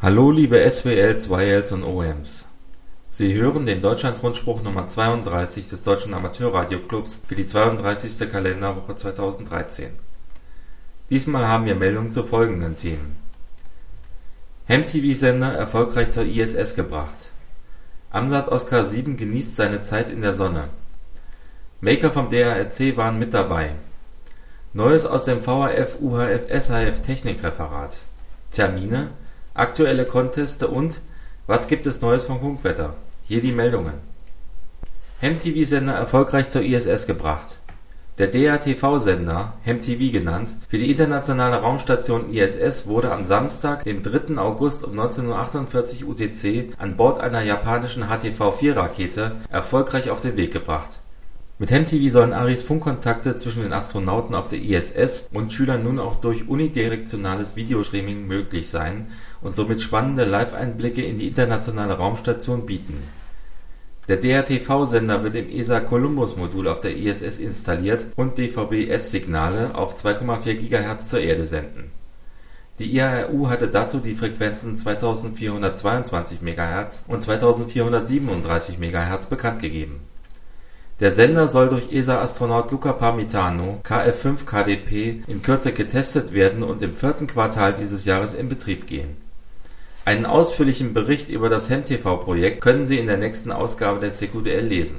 Hallo liebe SWLs, YLs und OMs. Sie hören den Deutschlandrundspruch Nummer 32 des Deutschen Amateurradioclubs für die 32. Kalenderwoche 2013. Diesmal haben wir Meldungen zu folgenden Themen. MTV-Sender erfolgreich zur ISS gebracht. Amsat Oscar 7 genießt seine Zeit in der Sonne. Maker vom DARC waren mit dabei. Neues aus dem VHF, UHF, SHF Technikreferat. Termine, aktuelle Conteste und was gibt es Neues vom Funkwetter? Hier die Meldungen. MTV-Sender erfolgreich zur ISS gebracht. Der DATV-Sender, MTV genannt, für die internationale Raumstation ISS wurde am Samstag, dem 3. August um 19:48 UTC an Bord einer japanischen HTV-4-Rakete erfolgreich auf den Weg gebracht. Mit MTV sollen Aris Funkkontakte zwischen den Astronauten auf der ISS und Schülern nun auch durch unidirektionales Videostreaming möglich sein und somit spannende Live-Einblicke in die internationale Raumstation bieten. Der DRTV-Sender wird im ESA-Columbus-Modul auf der ISS installiert und DVB-S-Signale auf 2,4 GHz zur Erde senden. Die IARU hatte dazu die Frequenzen 2422 MHz und 2437 MHz bekannt gegeben. Der Sender soll durch ESA-Astronaut Luca Parmitano, KF5-KDP, in Kürze getestet werden und im 4. Quartal dieses Jahres in Betrieb gehen. Einen ausführlichen Bericht über das HemTV-Projekt können Sie in der nächsten Ausgabe der CQDL lesen.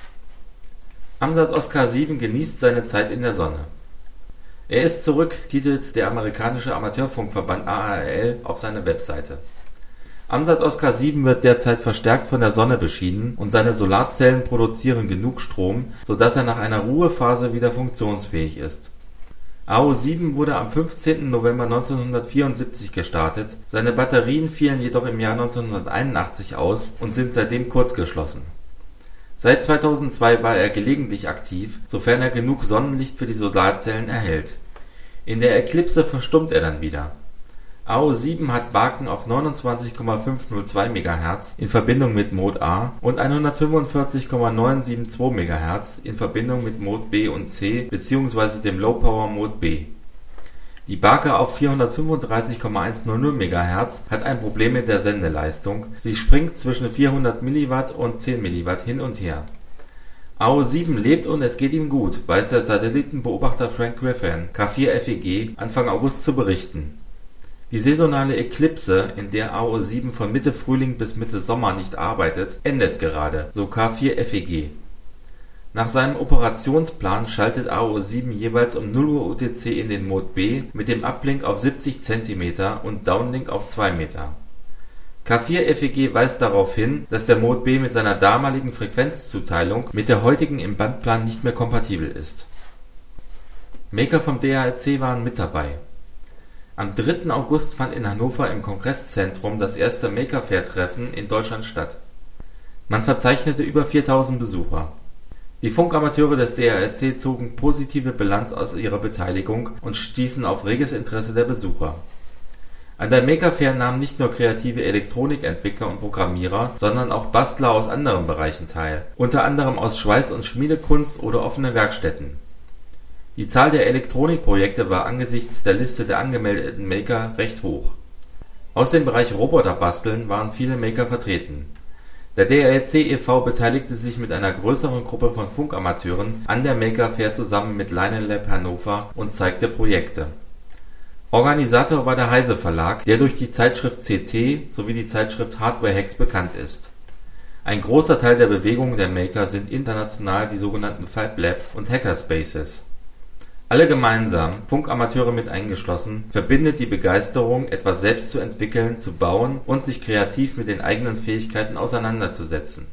Amsat Oscar 7 genießt seine Zeit in der Sonne. Er ist zurück, titelt der amerikanische Amateurfunkverband AARL auf seiner Webseite. Amsat Oscar 7 wird derzeit verstärkt von der Sonne beschienen und seine Solarzellen produzieren genug Strom, sodass er nach einer Ruhephase wieder funktionsfähig ist. AO7 wurde am 15. November 1974 gestartet, seine Batterien fielen jedoch im Jahr 1981 aus und sind seitdem kurzgeschlossen. Seit 2002 war er gelegentlich aktiv, sofern er genug Sonnenlicht für die Solarzellen erhält. In der Eklipse verstummt er dann wieder. AO7 hat Baken auf 29,502 MHz in Verbindung mit Mode A und 145,972 MHz in Verbindung mit Mode B und C bzw. dem Low Power Mode B. Die Barke auf 435,100 MHz hat ein Problem mit der Sendeleistung, sie springt zwischen 400 mW und 10 mW hin und her. AO7 lebt und es geht ihm gut, weiß der Satellitenbeobachter Frank Griffin, K4FEG, Anfang August zu berichten. Die saisonale Eklipse, in der AO7 von Mitte Frühling bis Mitte Sommer nicht arbeitet, endet gerade, so K4FEG. Nach seinem Operationsplan schaltet AO7 jeweils um 0 Uhr UTC in den Mode B mit dem Uplink auf 70 cm und Downlink auf 2 Meter. K4FEG weist darauf hin, dass der Mode B mit seiner damaligen Frequenzzuteilung mit der heutigen im Bandplan nicht mehr kompatibel ist. Maker vom DARC waren mit dabei. Am 3. August fand in Hannover im Kongresszentrum das erste Maker Fair-Treffen in Deutschland statt. Man verzeichnete über 4000 Besucher. Die Funkamateure des DARC zogen positive Bilanz aus ihrer Beteiligung und stießen auf reges Interesse der Besucher. An der Maker Fair nahmen nicht nur kreative Elektronikentwickler und Programmierer, sondern auch Bastler aus anderen Bereichen teil, unter anderem aus Schweiß- und Schmiedekunst oder offene Werkstätten. Die Zahl der Elektronikprojekte war angesichts der Liste der angemeldeten Maker recht hoch. Aus dem Bereich Roboterbasteln waren viele Maker vertreten. Der DARC e.V. beteiligte sich mit einer größeren Gruppe von Funkamateuren an der Maker Fair zusammen mit Lab Hannover und zeigte Projekte. Organisator war der Heise Verlag, der durch die Zeitschrift CT sowie die Zeitschrift Hardware Hacks bekannt ist. Ein großer Teil der Bewegung der Maker sind international die sogenannten Fab Labs und Hackerspaces. Alle gemeinsam, Funkamateure mit eingeschlossen, verbindet die Begeisterung, etwas selbst zu entwickeln, zu bauen und sich kreativ mit den eigenen Fähigkeiten auseinanderzusetzen.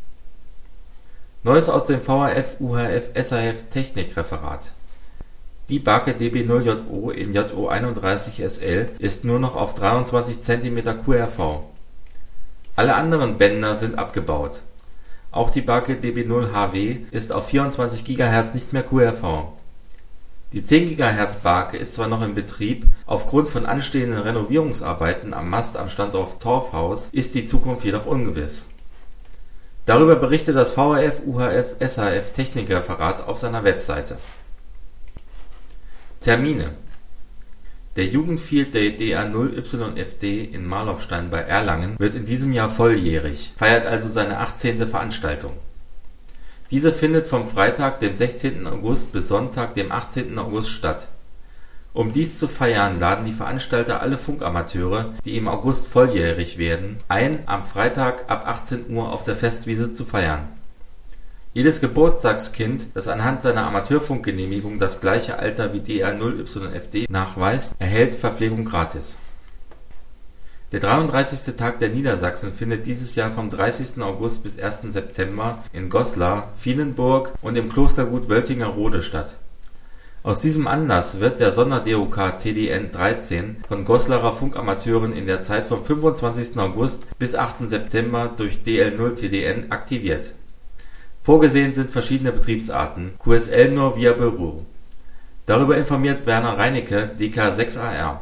Neues aus dem VHF, UHF, SHF Technikreferat. Die Barke DB0JO in JO31SL ist nur noch auf 23 cm QRV. Alle anderen Bänder sind abgebaut. Auch die Barke DB0HW ist auf 24 GHz nicht mehr QRV. Die 10 GHz Barke ist zwar noch in Betrieb, aufgrund von anstehenden Renovierungsarbeiten am Mast am Standort Torfhaus ist die Zukunft jedoch ungewiss. Darüber berichtet das VHF, UHF, SHF Technikreferat auf seiner Webseite. Termine. Der Jugendfield der DA0YFD in Marloffstein bei Erlangen wird in diesem Jahr volljährig, feiert also seine 18. Veranstaltung. Diese findet vom Freitag, dem 16. August bis Sonntag, dem 18. August statt. Um dies zu feiern, laden die Veranstalter alle Funkamateure, die im August volljährig werden, ein, am Freitag ab 18 Uhr auf der Festwiese zu feiern. Jedes Geburtstagskind, das anhand seiner Amateurfunkgenehmigung das gleiche Alter wie DA0YFD nachweist, erhält Verpflegung gratis. Der 33. Tag der Niedersachsen findet dieses Jahr vom 30. August bis 1. September in Goslar, Vienenburg und im Klostergut Wöltingerode statt. Aus diesem Anlass wird der Sonder-DOK TDN 13 von Goslarer Funkamateuren in der Zeit vom 25. August bis 8. September durch DL0 TDN aktiviert. Vorgesehen sind verschiedene Betriebsarten, QSL nur via Büro. Darüber informiert Werner Reinecke, DK6AR.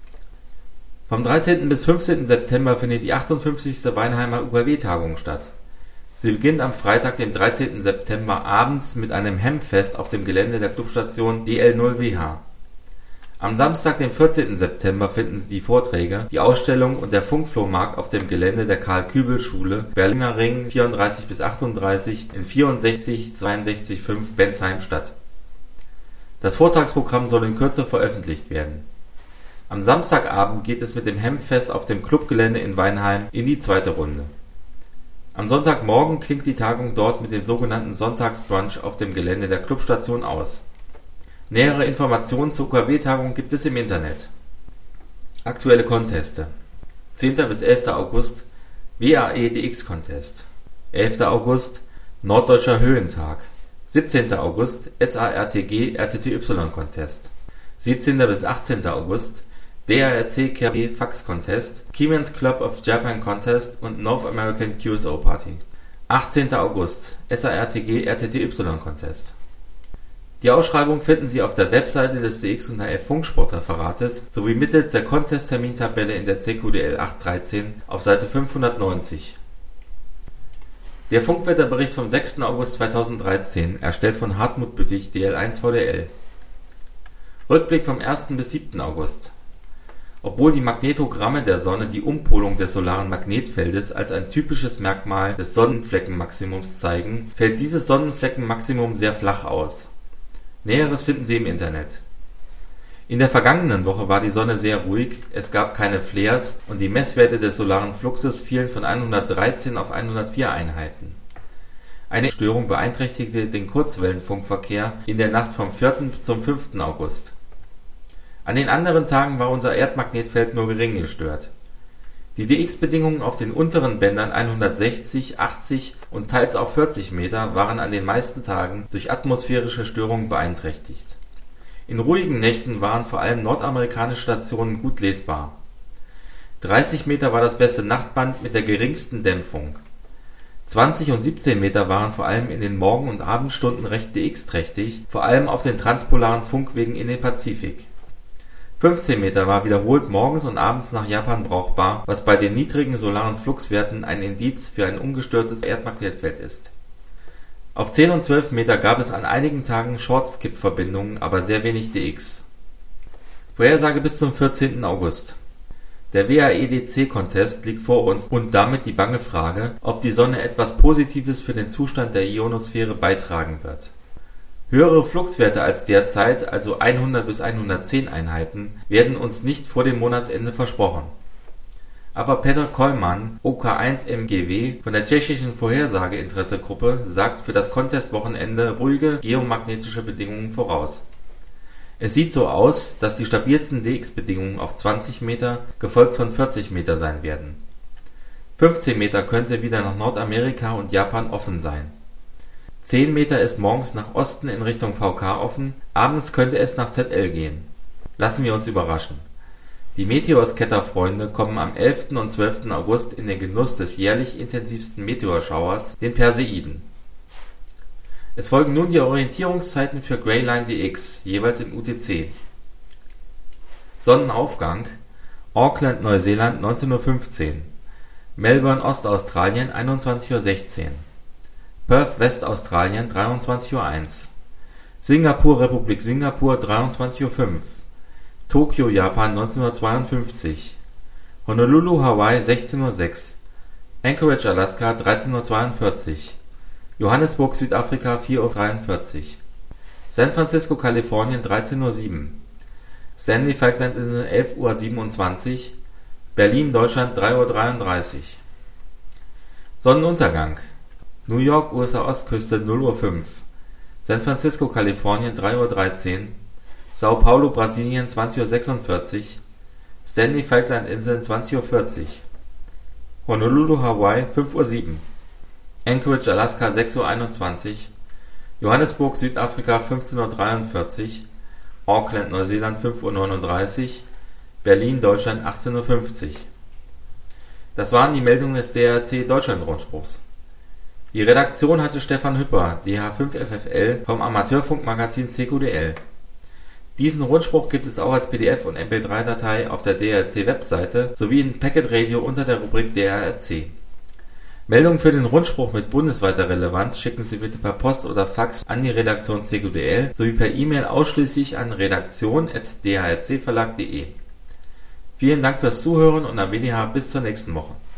Vom 13. bis 15. September findet die 58. Weinheimer UKW-Tagung statt. Sie beginnt am Freitag, dem 13. September abends mit einem Hemmfest auf dem Gelände der Clubstation DL0WH. Am Samstag, dem 14. September finden die Vorträge, die Ausstellung und der Funkflohmarkt auf dem Gelände der Karl-Kübel-Schule, Berliner Ring 34 bis 38 in 64 62 5 Bensheim statt. Das Vortragsprogramm soll in Kürze veröffentlicht werden. Am Samstagabend geht es mit dem Hemmfest auf dem Clubgelände in Weinheim in die zweite Runde. Am Sonntagmorgen klingt die Tagung dort mit dem sogenannten Sonntagsbrunch auf dem Gelände der Clubstation aus. Nähere Informationen zur UKW-Tagung gibt es im Internet. Aktuelle Conteste: 10. bis 11. August WAE-DX-Contest, 11. August Norddeutscher Höhentag, 17. August SARTG-RTTY-Contest, 17. bis 18. August DARC-KW Fax Contest, Keyman's Club of Japan Contest und North American QSO Party, 18. August SARTG-RTTY-Contest. Die Ausschreibung finden Sie auf der Webseite des DX und HF Funksportreferates sowie mittels der Contest-Termintabelle in der CQDL 813 auf Seite 590. Der Funkwetterbericht vom 6. August 2013, erstellt von Hartmut Büttich, DL1VDL. Rückblick vom 1. bis 7. August. Obwohl die Magnetogramme der Sonne die Umpolung des solaren Magnetfeldes als ein typisches Merkmal des Sonnenfleckenmaximums zeigen, fällt dieses Sonnenfleckenmaximum sehr flach aus. Näheres finden Sie im Internet. In der vergangenen Woche war die Sonne sehr ruhig, es gab keine Flares und die Messwerte des solaren Fluxes fielen von 113 auf 104 Einheiten. Eine Störung beeinträchtigte den Kurzwellenfunkverkehr in der Nacht vom 4. zum 5. August. An den anderen Tagen war unser Erdmagnetfeld nur gering gestört. Die DX-Bedingungen auf den unteren Bändern 160, 80 und teils auch 40 Meter waren an den meisten Tagen durch atmosphärische Störungen beeinträchtigt. In ruhigen Nächten waren vor allem nordamerikanische Stationen gut lesbar. 30 Meter war das beste Nachtband mit der geringsten Dämpfung. 20 und 17 Meter waren vor allem in den Morgen- und Abendstunden recht DX-trächtig, vor allem auf den transpolaren Funkwegen in den Pazifik. 15 Meter war wiederholt morgens und abends nach Japan brauchbar, was bei den niedrigen solaren Fluxwerten ein Indiz für ein ungestörtes Erdmagnetfeld ist. Auf 10 und 12 Meter gab es an einigen Tagen Short-Skip-Verbindungen, aber sehr wenig DX. Vorhersage bis zum 14. August. Der WAEDC-Contest liegt vor uns und damit die bange Frage, ob die Sonne etwas Positives für den Zustand der Ionosphäre beitragen wird. Höhere Fluxwerte als derzeit, also 100 bis 110 Einheiten, werden uns nicht vor dem Monatsende versprochen. Aber Petr Kollmann, OK1MGW von der tschechischen Vorhersageinteressegruppe, sagt für das Contest-Wochenende ruhige geomagnetische Bedingungen voraus. Es sieht so aus, dass die stabilsten DX-Bedingungen auf 20 Meter, gefolgt von 40 Meter sein werden. 15 Meter könnte wieder nach Nordamerika und Japan offen sein. 10 Meter ist morgens nach Osten in Richtung VK offen, abends könnte es nach ZL gehen. Lassen wir uns überraschen. Die Meteorscatter-Freunde kommen am 11. und 12. August in den Genuss des jährlich intensivsten Meteorschauers, den Perseiden. Es folgen nun die Orientierungszeiten für Greyline DX, jeweils im UTC. Sonnenaufgang: Auckland, Neuseeland 19:15 Uhr, Melbourne, Ostaustralien 21:16 Uhr, Perth, Westaustralien 23:01 Uhr, Singapur, Republik Singapur 23:05 Uhr, Tokio, Japan 1952 Honolulu, Hawaii 16:06 Uhr Anchorage, Alaska 13:42 Uhr Johannesburg, Südafrika 4:43 Uhr San Francisco, Kalifornien 13:07 Uhr Stanley Falklandsinseln 11:27 Uhr Berlin, Deutschland 3:33 Uhr Sonnenuntergang New York, USA-Ostküste 0:05 Uhr San Francisco, Kalifornien 3:13 Uhr Sao Paulo, Brasilien 20:46 Uhr Stanley Falklandinseln 20:40 Uhr Honolulu, Hawaii 5:07 Uhr Anchorage, Alaska 6:21 Uhr Johannesburg, Südafrika 15:43 Uhr Auckland, Neuseeland 5:39 Uhr Berlin, Deutschland 18:50 Uhr Das waren die Meldungen des DRC Deutschlandrundspruchs. Die Redaktion hatte Stefan Hüpper, DH5FFL vom Amateurfunkmagazin CQDL. Diesen Rundspruch gibt es auch als PDF und MP3-Datei auf der DRC-Webseite sowie in Packet Radio unter der Rubrik DRC. Meldungen für den Rundspruch mit bundesweiter Relevanz schicken Sie bitte per Post oder Fax an die Redaktion CQDL sowie per E-Mail ausschließlich an redaktion@drcverlag.de. Vielen Dank fürs Zuhören und am WDR bis zur nächsten Woche.